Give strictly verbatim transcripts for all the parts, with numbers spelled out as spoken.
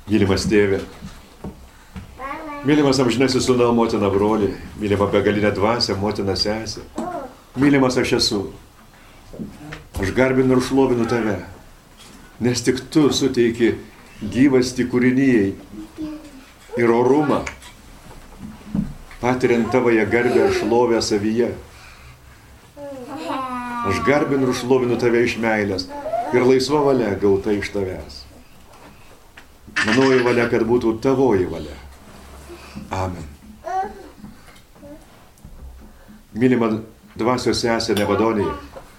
Mylimas tėve, mylimas amžinasis sūnau, motina broli, mylima begalinė dvasia, motina sesė, mylimas aš esu. Aš garbinu ir šlovinu tave, nes tik tu suteiki gyvastį kūrinijai ir orumą, patiriant tavąją garbę ir šlovę savyje. Aš garbinu ir šlovinu tave iš meilės ir laisva valia gauta iš tavęs. Manoji valia, kad būtų tavoji valia. Amen. Mylima dvasios sesė Nevadonija,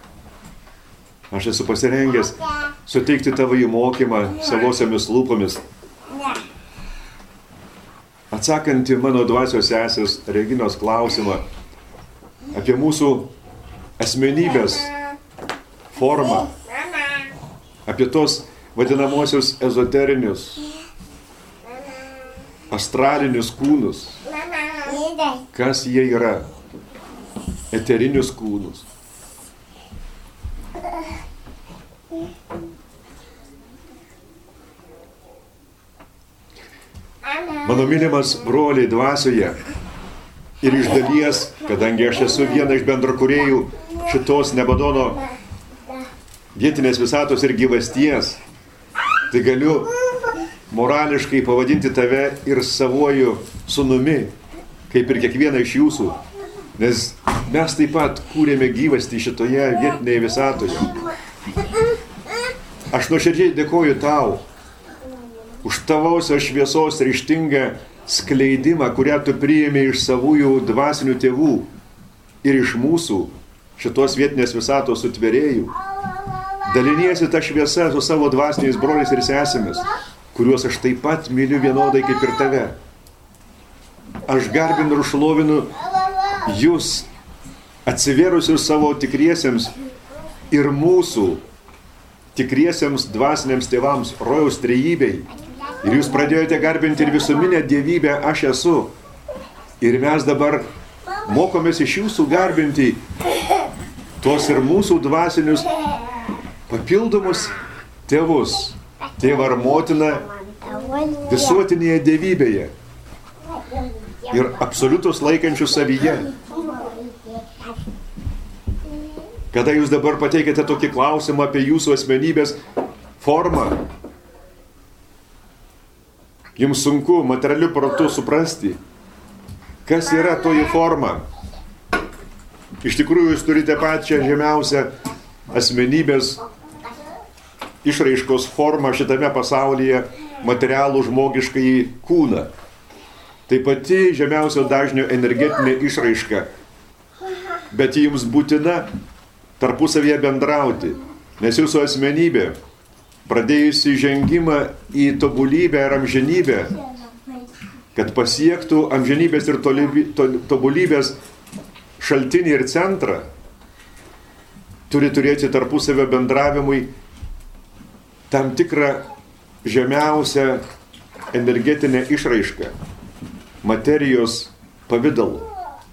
aš esu pasirengęs suteikti tavo įmokymą savosiamis lūpomis, atsakant į mano dvasios sesės Reginos klausimą apie mūsų asmenybės formą, apie tos vadinamosius ezoterinius, astralinius kūnus. Kas jie yra? Eterinius kūnus. Mano mylimas broliai dvasioje ir iš dalies, kadangi aš esu viena iš bendrakūrėjų šitos Nebadono vietinės visatos ir gyvasties, tai galiu morališkai pavadinti tave ir savuoju sūnumi, kaip ir kiekvieną iš jūsų, nes mes taip pat kūrėme gyvastį šitoje vietinėje visatoje. Aš nuoširdžiai dėkoju tau už tavosios šviesos ryžtingą skleidimą, kurią tu priėmė iš savųjų dvasinių tėvų ir iš mūsų šitos vietinės visatos sutvėrėjų. Daliniesi tą šviesą su savo dvasiniais broliais ir sesėmis, kuriuos aš taip pat myliu vienodai kaip ir tave. Aš garbinu ir šlovinu jūs, atsivėrusius savo tikriesiems ir mūsų tikriesiems dvasiniams tėvams, rojaus trejybei. Ir jūs pradėjote garbinti ir visuminę dievybę aš esu. Ir mes dabar mokomės iš jūsų garbinti tuos ir mūsų dvasinius papildomus tėvus, tėvą ar motiną visuotinėje dievybėje ir absoliutus laikančius savyje. Kada jūs dabar pateikėte tokį klausimą apie jūsų asmenybės formą, jums sunku materialiu protu suprasti, kas yra toji forma. Iš tikrųjų, jūs turite pačią žemiausią asmenybės išraiškos formą šitame pasaulyje, materialų žmogiškąjį kūną. Tai pati žemiausio dažnio energetinė išraiška, bet jums būtina tarpusavyje bendrauti, nes jūsų asmenybė, pradėjusi žengimą į tobulybę ir amžinybę, kad pasiektų amžinybės ir tobulybės šaltinį ir centrą, turi turėti tarpusavio bendravimui tam tikrą žemiausią energetinę išraišką, materijos pavidalu.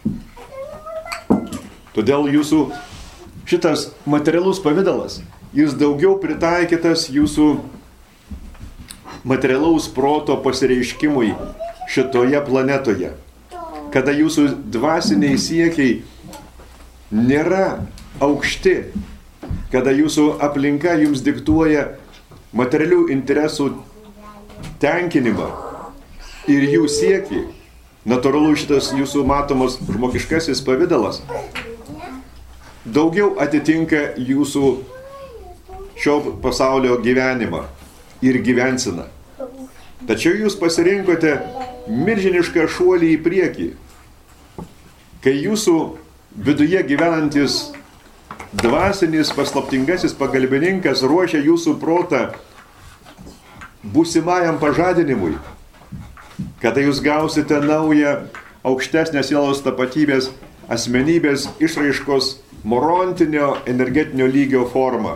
Todėl jūsų šitas materialus pavidalas, jis daugiau pritaikytas jūsų materialaus proto pasireiškimui šitoje planetoje, kada jūsų dvasiniai siekiai nėra aukšti, kada jūsų aplinka jums diktuoja materialių interesų tenkinimą ir jų siekį. Natūralu, šitas jūsų matomas žmogiškasis pavidalas daugiau atitinka jūsų šio pasaulio gyvenimą ir gyvenseną. Tačiau jūs pasirinkote milžinišką šuolį į priekį, kai jūsų viduje gyvenantis dvasinis paslaptingasis pagalbininkas ruošia jūsų protą būsimajam pažadinimui, kada jūs gausite naują aukštesnę sielos tapatybės asmenybės išraiškos morontinio energetinio lygio formą.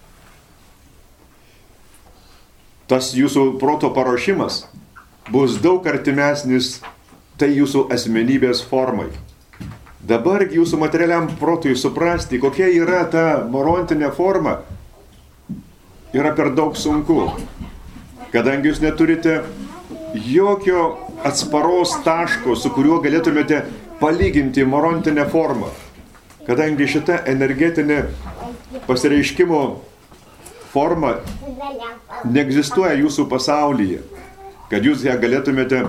Tas jūsų proto paruošimas bus daug artimesnis tai jūsų asmenybės formai. Dabar jūsų materialiam protui suprasti, kokia yra ta morontinė forma, yra per daug sunku. kadangi jūs neturite jokio atsparos taško, su kuriuo galėtumėte palyginti morontinę formą, kadangi šita energetinė pasireiškimo forma neegzistuoja jūsų pasaulyje, kad jūs ją galėtumėte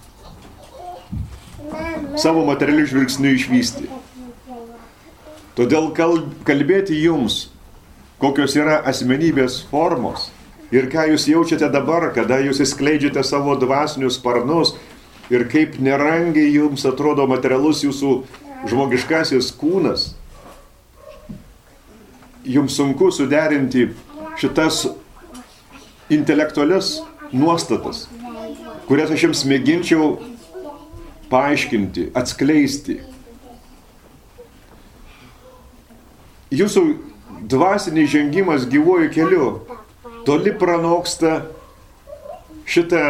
savo materialių žvilgsnių išvysti. Todėl kalbėti jums, kokios yra asmenybės formos ir ką jūs jaučiate dabar, kada jūs įskleidžiate savo dvasinius sparnus ir kaip nerangiai jums atrodo materialus jūsų žmogiškasis kūnas. Jums sunku suderinti šitas intelektualias nuostatas, kurias aš jums mėginčiau paaiškinti, atskleisti. Jūsų dvasinis žengimas gyvuoju keliu toli pranoksta šitą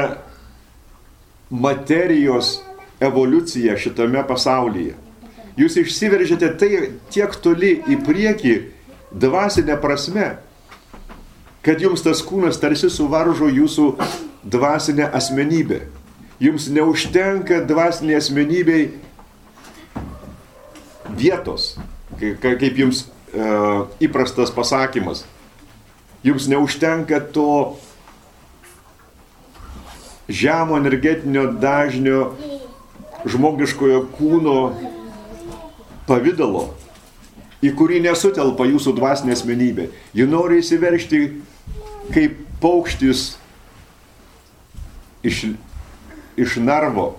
materijos evoliuciją šitame pasaulyje. Jūs išsiveržėte tai tiek toli į priekį dvasinę prasme, kad jums tas kūnas tarsi suvaržo jūsų dvasinę asmenybę. Jums neužtenka dvasinė asmenybei vietos, kaip jums e, įprastas pasakymas. Jums neužtenka to žemo energetinio dažnio žmogiškojo kūno pavidalo, į kurį nesutelpa jūsų dvasinė asmenybė. Ji nori įsiveržti kaip paukštis iš, iš narvo.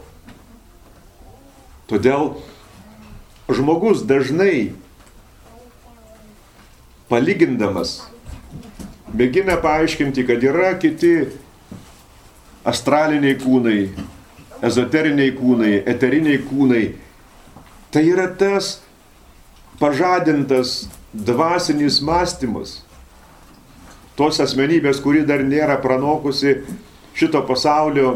Todėl žmogus dažnai palygindamas mėgina paaiškinti, kad yra kiti astraliniai kūnai, ezoteriniai kūnai, eteriniai kūnai. Tai yra tas pažadintas dvasinis mąstymas tos asmenybės, kuri dar nėra pranokusi šito pasaulio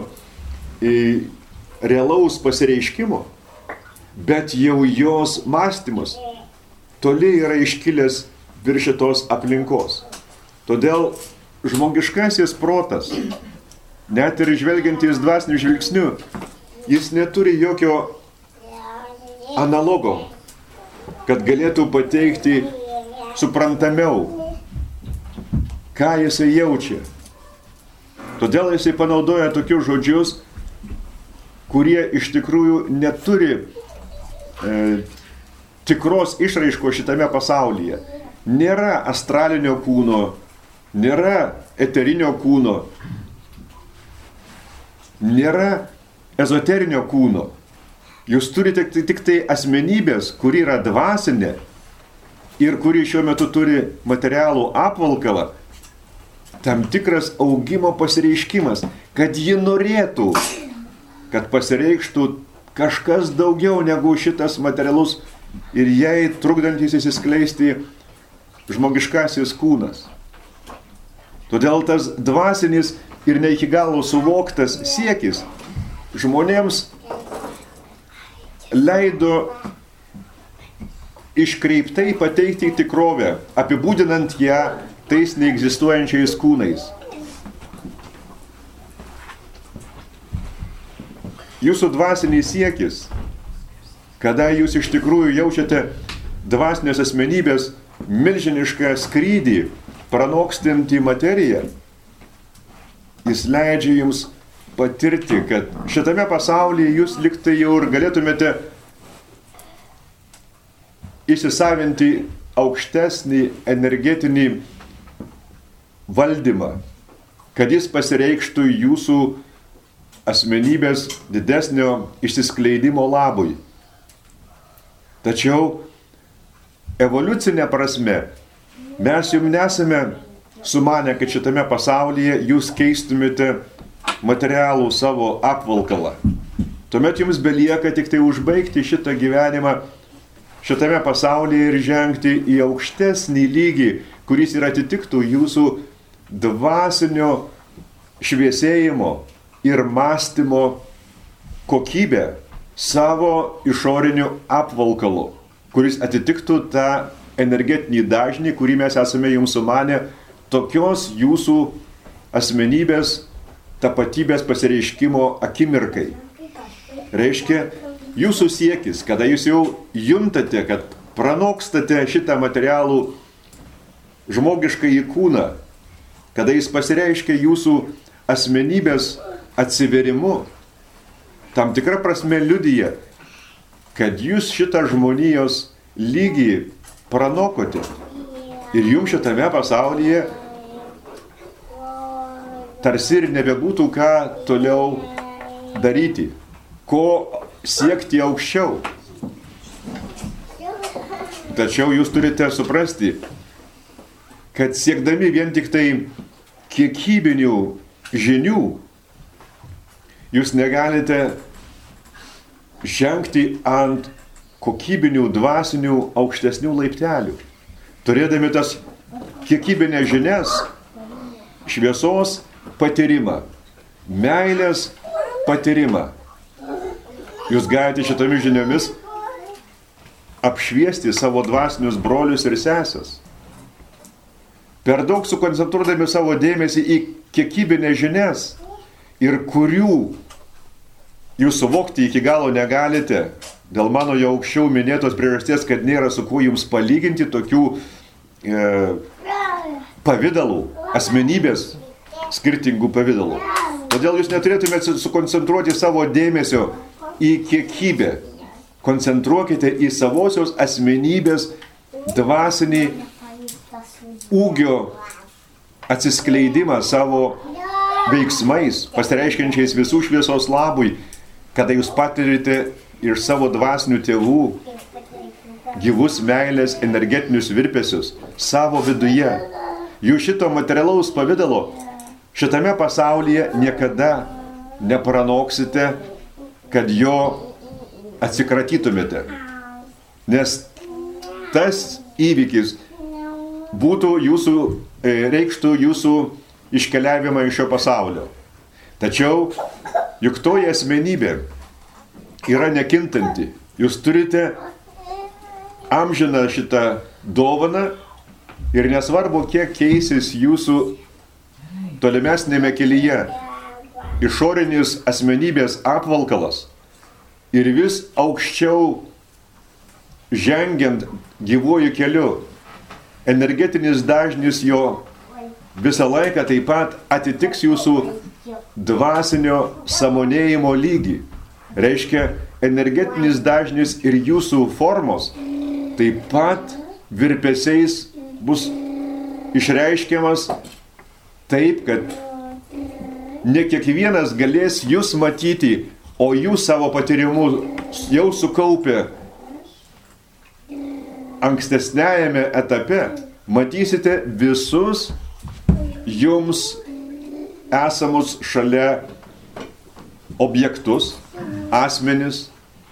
realaus pasireiškimo, bet jau jos mąstymas toli yra iškilęs virš šitos aplinkos. Todėl žmogiškasis protas, net ir žvelgiantis dvasiniu žvilgsniu, jis neturi jokio analogo, kad galėtų pateikti suprantamiau, ką jisai jaučia. Todėl jisai panaudoja tokius žodžius, kurie iš tikrųjų neturi e, tikros išraiškos šitame pasaulyje. Nėra astralinio kūno, nėra eterinio kūno, nėra ezoterinio kūno. Jūs turite tik tai asmenybės, kuri yra dvasinė ir kuri šiuo metu turi materialų apvalkalą, tam tikras augimo pasireiškimas, kad ji norėtų, kad pasireikštų kažkas daugiau negu šitas materialus ir jai trukdantis įsiskleisti žmogiškasis kūnas. Todėl tas dvasinis ir ne iki galo suvoktas siekis žmonėms leido iškreiptai pateikti tikrovę, apibūdinant ją tais neegzistuojančiais kūnais. Jūsų dvasinis siekis, kada jūs iš tikrųjų jaučiate dvasinės asmenybės milžinišką skrydį, pranokstantį materiją, jis leidžia jums patirti, kad šitame pasaulyje jūs liktai jau ir galėtumėte įsisavinti aukštesnį energetinį valdymą, kad jis pasireikštų jūsų asmenybės didesnio išsiskleidimo labui. Tačiau evoliucinė prasme mes jums nesame sumanę, kad šitame pasaulyje jūs keistumėte materialų savo apvalkalą. Tuomet jums belieka tik tai užbaigti šitą gyvenimą šitame pasaulyje ir žengti į aukštesnį lygį, kuris ir atitiktų jūsų dvasinio šviesėjimo ir mąstymo kokybę savo išoriniu apvalkalu, kuris atitiktų tą energetinį dažnį, kurį mes esame jums sumanę tokios jūsų asmenybės tapatybės pasireiškimo akimirkai. Reiškia, jūsų siekis, kada jūs jau juntate, kad pranokstate šitą materialų žmogišką į kūną, kada jis pasireiškia jūsų asmenybės atsiverimu, tam tikra prasme liudija, kad jūs šitą žmonijos lygį pranokote ir jums šitame pasaulyje tarsi ir nebebūtų ką toliau daryti, ko siekti aukščiau. Tačiau jūs turite suprasti, kad siekdami vien tik tai kiekybinių žinių, jūs negalite žengti ant kokybinių, dvasinių, aukštesnių laiptelių. Turėdami tas kiekybinės žinias, šviesos patyrimą, meilės patyrimą, jūs galite šitomis žiniomis apšviesti savo dvasinius brolius ir sesės. Per daug sukoncentruodami savo dėmesį į kiekybinės žinias ir kurių jūs suvokti iki galo negalite, dėl mano jau aukščiau minėtos priežasties, kad nėra su kuo jums palyginti tokių e, pavidalų, asmenybės skirtingų pavidalų. Todėl jūs neturėtumėte sukoncentruoti savo dėmesio į kiekybę. Koncentruokite į savosios asmenybės dvasinį ūgio atsiskleidimą savo veiksmais, pasireiškiančiais visų šviesos labui, kada jūs patirite iš savo dvasinių tėvų gyvus meilės energetinius virpesius savo viduje. Jūs šito materialaus pavidalo šitame pasaulyje niekada nepranoksite, kad jo atsikratytumėte. Nes tas įvykis būtų jūsų, reikštų jūsų iškeliavimą iš šio pasaulio. Tačiau juk toji asmenybė yra nekintanti. Jūs turite amžiną šitą dovaną ir nesvarbu, kiek keisis jūsų tolimesnėme kelyje išorinis asmenybės apvalkalas ir vis aukščiau žengiant gyvuoju keliu, energetinis dažnis jo visą laiką taip pat atitiks jūsų dvasinio sąmonėjimo lygį. Reiškia, energetinis dažnis ir jūsų formos taip pat virpesiais bus išreiškiamas taip, kad ne kiekvienas galės jūs matyti, o jūs savo patyrimu jau sukaupę ankstesniajame etape matysite visus jums esamus šalia objektus, asmenis.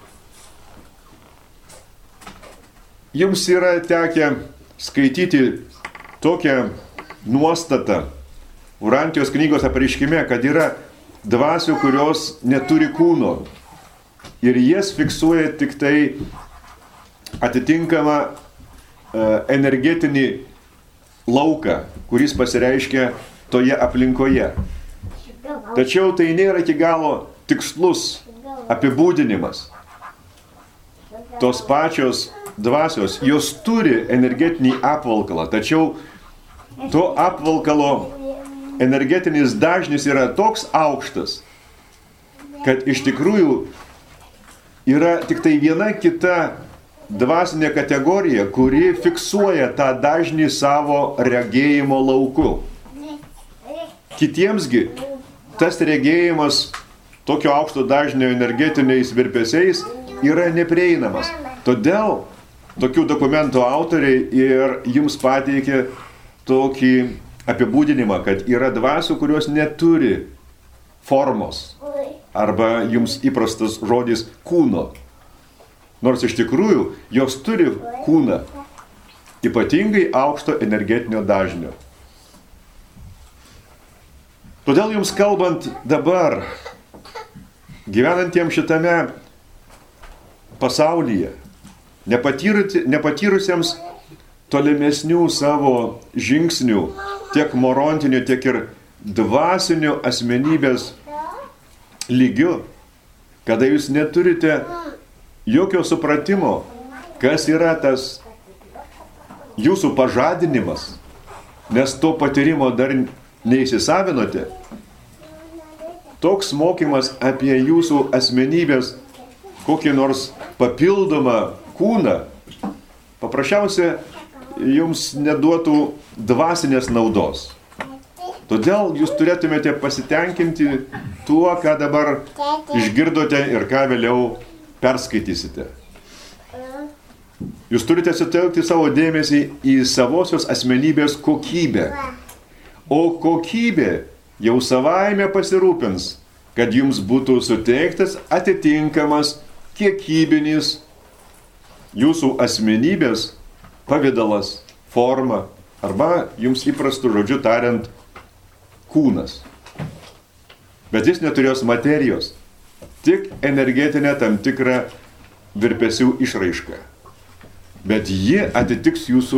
Jums yra tekę skaityti tokią nuostatą Urantijos knygos apreiškime, kad yra dvasių, kurios neturi kūno. Ir jas fiksuoja tik tai atitinkamą uh, energetinį lauką, kuris pasireiškia toje aplinkoje. Tačiau tai nėra iki galo tikslus apibūdinimas. Tos pačios dvasios, jos turi energetinį apvalkalą, tačiau to apvalkalo energetinis dažnis yra toks aukštas, kad iš tikrųjų yra tik tai viena kita dvasinė kategorija, kuri fiksuoja tą dažnį savo regėjimo lauku. Kitiemsgi tas regėjimas tokio aukšto dažnio energetiniais virpesiais yra neprieinamas. Todėl tokių dokumentų autoriai ir jums pateikė tokį apibūdinimą, kad yra dvasių, kurios neturi formos, arba jums įprastas žodis kūno. Nors iš tikrųjų jos turi kūną, ypatingai aukšto energetinio dažnio. Todėl jums kalbant dabar, gyvenantiems šitame pasaulyje, nepatyrusiems tolimesnių savo žingsnių, tiek morontinių, tiek ir dvasiniu asmenybės lygiu, kada jūs neturite jokio supratimo, kas yra tas jūsų pažadinimas, nes to patyrimo dar neįsisavinote, toks mokymas apie jūsų asmenybės kokį nors papildomą kūną, paprasčiausia jums neduotų dvasinės naudos. Todėl jūs turėtumėte pasitenkinti tuo, ką dabar išgirdote ir ką vėliau perskaitysite. Jūs turite sutelkti savo dėmesį į savosios asmenybės kokybę. O kokybė jau savaime pasirūpins, kad jums būtų suteiktas atitinkamas kiekybinis jūsų asmenybės pavidalas, forma, arba jums įprastų žodžiu tariant kūnas. Bet jis neturės materijos, tik energetinę tam tikrą virpesių išraišką. Bet ji atitiks jūsų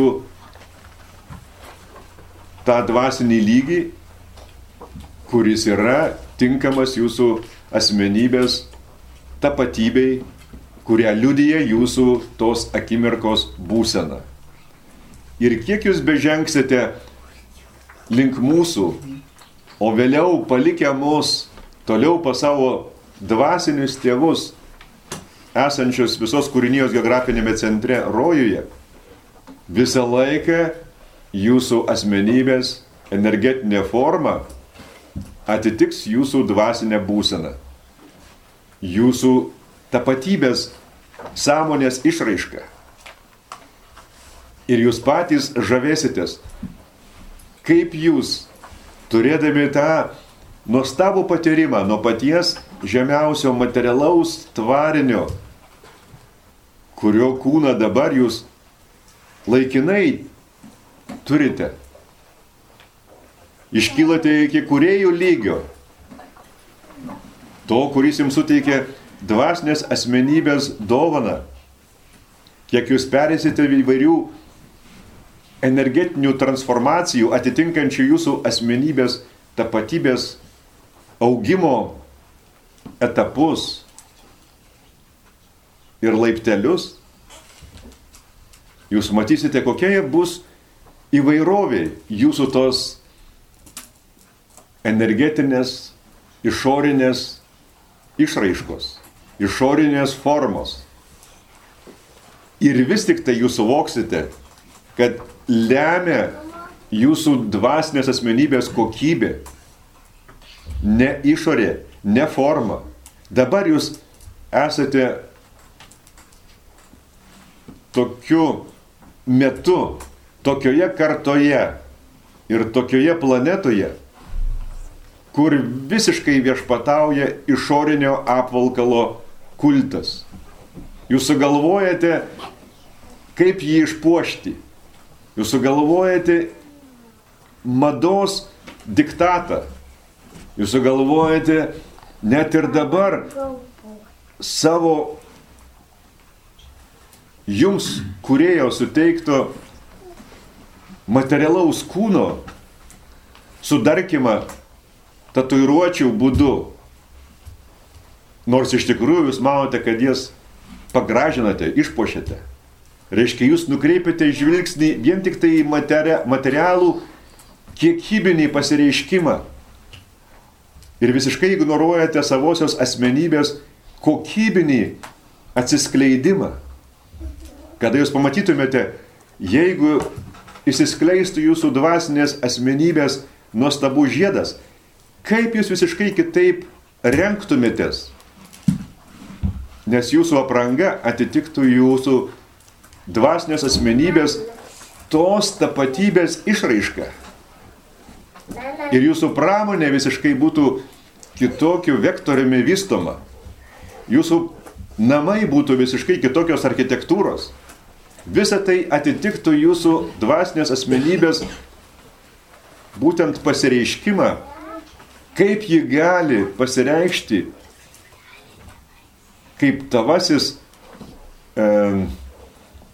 tą dvasinį lygį, kuris yra tinkamas jūsų asmenybės tapatybei, kurią liudija jūsų tos akimirkos būsena. Ir kiek jūs bežengsite link mūsų, o vėliau palikę mus toliau pas savo dvasinius tėvus, esančius visos kūrinijos geografinėme centre rojuje, visą laiką jūsų asmenybės energetinė forma atitiks jūsų dvasinę būseną, jūsų tapatybės sąmonės išraišką. Ir jūs patys žavėsitės, kaip jūs, turėdami tą nuostabų patyrimą nuo paties žemiausio materialaus tvarinio, kurio kūną dabar jūs laikinai turite, iškylate iki kūrėjų lygio, to, kuris jums suteikia dvasinės asmenybės dovaną, kiek jūs perėsite įvairių energetinių transformacijų atitinkančių jūsų asmenybės tapatybės augimo etapus ir laiptelius, jūs matysite, kokia bus įvairovė jūsų tos energetinės, išorinės išraiškos, išorinės formos. Ir vis tik tai jūs suvoksite, kad lemia jūsų dvasinės asmenybės kokybė, ne išorė, ne forma. Dabar jūs esate tokiu metu, tokioje kartoje ir tokioje planetoje, kur visiškai viešpatauja išorinio apvalkalo kultas. Jūs sugalvojate, kaip jį išpuošti. Jūs sugalvojate mados diktatą. Jūs sugalvojate net ir dabar savo jums kūrėjo suteikto materialaus kūno sudarkymą tatuiruočių būdu. Nors iš tikrųjų jūs manote, kad jas pagražinate, išpuošiate. Reiškia, jūs nukreipiate žvilgsnį vien tik tai į materi- materialų kiekybinį pasireiškimą ir visiškai ignoruojate savosios asmenybės kokybinį atsiskleidimą. Kada jūs pamatytumėte, jeigu išsiskleistų jūsų dvasinės asmenybės nuostabų žiedas, kaip jūs visiškai kitaip rengtumėtės, nes jūsų apranga atitiktų jūsų dvasinės asmenybės tos tapatybės išraišką. Ir jūsų pramonė visiškai būtų kitokiu vektoriumi vystoma. Jūsų namai būtų visiškai kitokios architektūros. Visa tai atitiktų jūsų dvasinės asmenybės būtent pasireiškimą, kaip ji gali pasireikšti kaip tavasis e,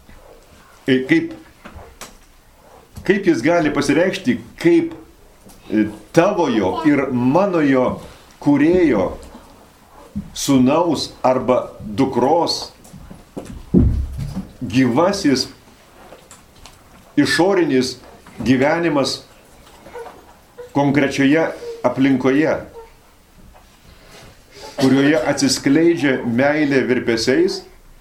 Kaip, kaip jis gali pasireikšti kaip tavojo ir manojo kūrėjo sūnaus arba dukros gyvasis išorinis gyvenimas konkrečioje aplinkoje, kurioje atsiskleidžia meilė virpesiais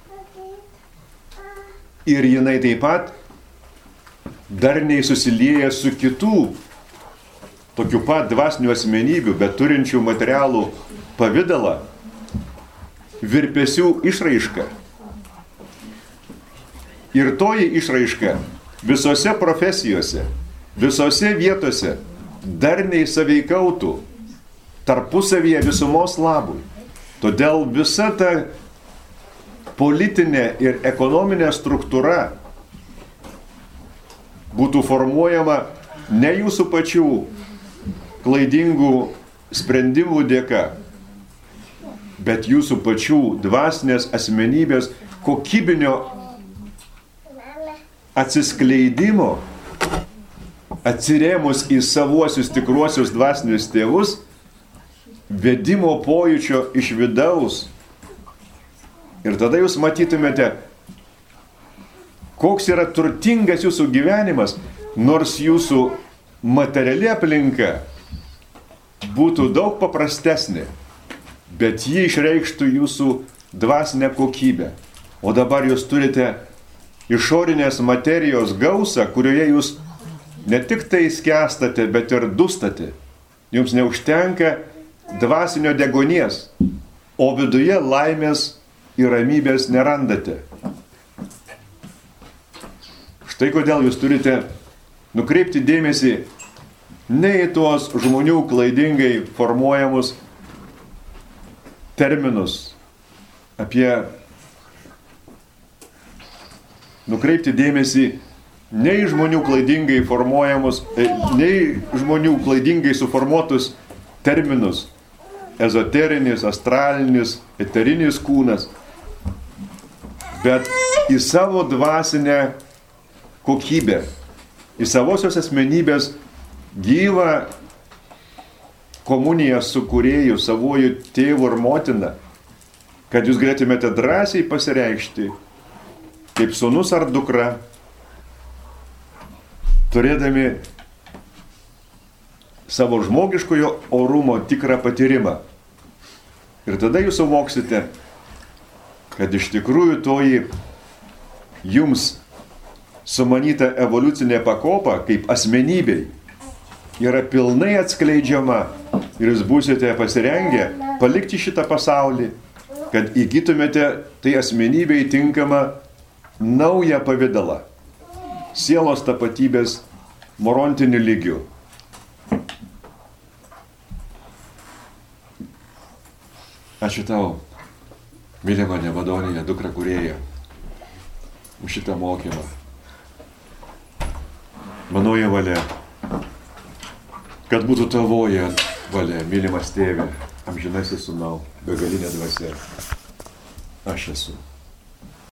ir jinai taip pat darniai susilieja su kitų tokių pat dvasinių asmenybių, bet turinčių materialų pavidalą, virpesių išraiška. Ir toji išraiška visose profesijose, visose vietose darniai sąveikautų tarpusavyje visumos labui. Todėl visa ta politinė ir ekonominė struktūra būtų formuojama ne jūsų pačių klaidingų sprendimų dėka, bet jūsų pačių dvasinės asmenybės kokybinio atsiskleidimo, atsirėmus į savuosius tikruosius dvasinius tėvus, vedimo pojūčio iš vidaus. Ir tada jūs matytumėte, koks yra turtingas jūsų gyvenimas, nors jūsų materiali aplinka būtų daug paprastesnė, bet ji išreikštų jūsų dvasinę kokybę. O dabar jūs turite išorinės materijos gausą, kurioje jūs ne tik tai skęstate, bet ir dustate. Jums neužtenka dvasinio degonės, o viduje laimės ir ramybės nerandate. Štai kodėl jūs turite nukreipti dėmesį ne į tuos žmonių klaidingai formuojamus terminus, apie nukreipti dėmesį ne į žmonių klaidingai formuojamus, ne į žmonių klaidingai suformuotus terminus, ezoterinis, astralinis, eterinis kūnas, bet į savo dvasinę kokybę, į savosios asmenybės gyvą komuniją su kūrėju, savuoju tėvu ir motina, kad jūs galėtumėte drąsiai pasireikšti kaip sūnus ar dukra, turėdami savo žmogiškojo orumo tikrą patyrimą. Ir tada jūs suvoksite, kad iš tikrųjų toji jums sumanyta evoliucinė pakopa kaip asmenybei yra pilnai atskleidžiama ir jūs būsite pasirengę palikti šitą pasaulį, kad įgytumėte tai asmenybei tinkamą naują pavidalą, sielos tapatybės morontiniu lygiu. Ačiū tau, mylima Nevadonija, dukra kūrėja, už šitą mokymą. Manoji valia, kad būtų tavoji valia, mylimas tėve, amžinasis sūnau, begalinė dvasia. Aš esu.